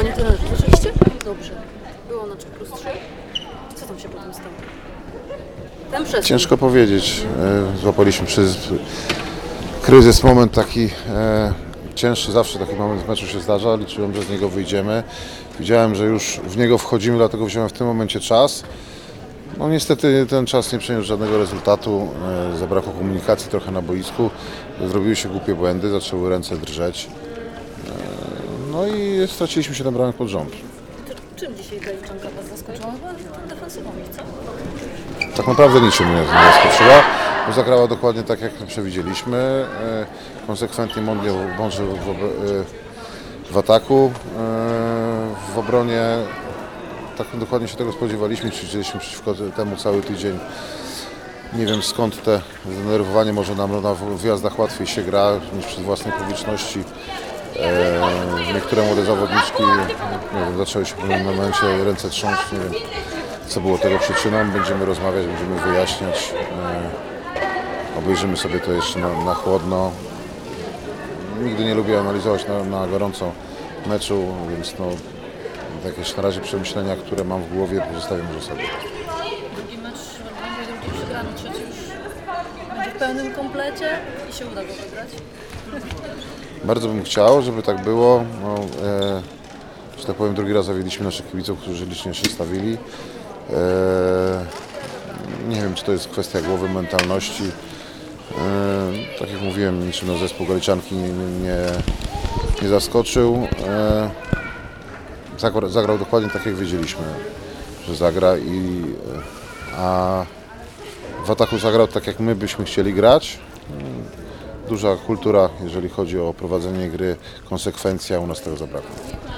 Panie trenerze, słyszeliście? Dobrze. Było na 3+3. Co tam się potem stało? Ten przestrzeń. Ciężko powiedzieć. Złapaliśmy przez kryzys, moment taki cięższy, zawsze taki moment w meczu się zdarza. Liczyłem, że z niego wyjdziemy. Widziałem, że już w niego wchodzimy, dlatego wziąłem w tym momencie czas. No niestety ten czas nie przyniósł żadnego rezultatu. Zabrakło komunikacji trochę na boisku. Zrobiły się głupie błędy, zaczęły ręce drżeć. No i straciliśmy 7 bramek pod rząd. Czym dzisiaj Galiczanka Was zaskoczyła? Chyba defensywą, co? Tak naprawdę niczym mnie nie zaskoczyła, bo zagrała dokładnie tak, jak przewidzieliśmy. Konsekwentnie mądrze w ataku, w obronie. Tak dokładnie się tego spodziewaliśmy, ćwiczyliśmy przeciwko temu cały tydzień. Nie wiem skąd te zdenerwowanie, może nam na wjazdach łatwiej się gra niż przy własnej publiczności. Niektóre młode zawodniczki nie wiem, zaczęły się w pewnym momencie ręce trząść, nie wiem co było tego przyczyną. Będziemy rozmawiać, będziemy wyjaśniać. Obejrzymy sobie to jeszcze na chłodno. Nigdy nie lubię analizować na gorąco meczu, więc no, jakieś na razie przemyślenia, które mam w głowie, pozostawię może sobie. Drugi mecz będzie drugi przegrany, trzeci już będzie w pełnym komplecie i się uda go wygrać. Bardzo bym chciał, żeby tak było. No, że tak powiem, drugi raz zawiedliśmy naszych kibiców, którzy licznie się stawili. Nie wiem, czy to jest kwestia głowy, mentalności. Tak jak mówiłem, niczym na zespół Galiczanki nie zaskoczył. Zagrał dokładnie tak, jak wiedzieliśmy, że zagra, a w ataku zagrał tak, jak my byśmy chcieli grać. Duża kultura, jeżeli chodzi o prowadzenie gry, konsekwencja, u nas tego zabrakło.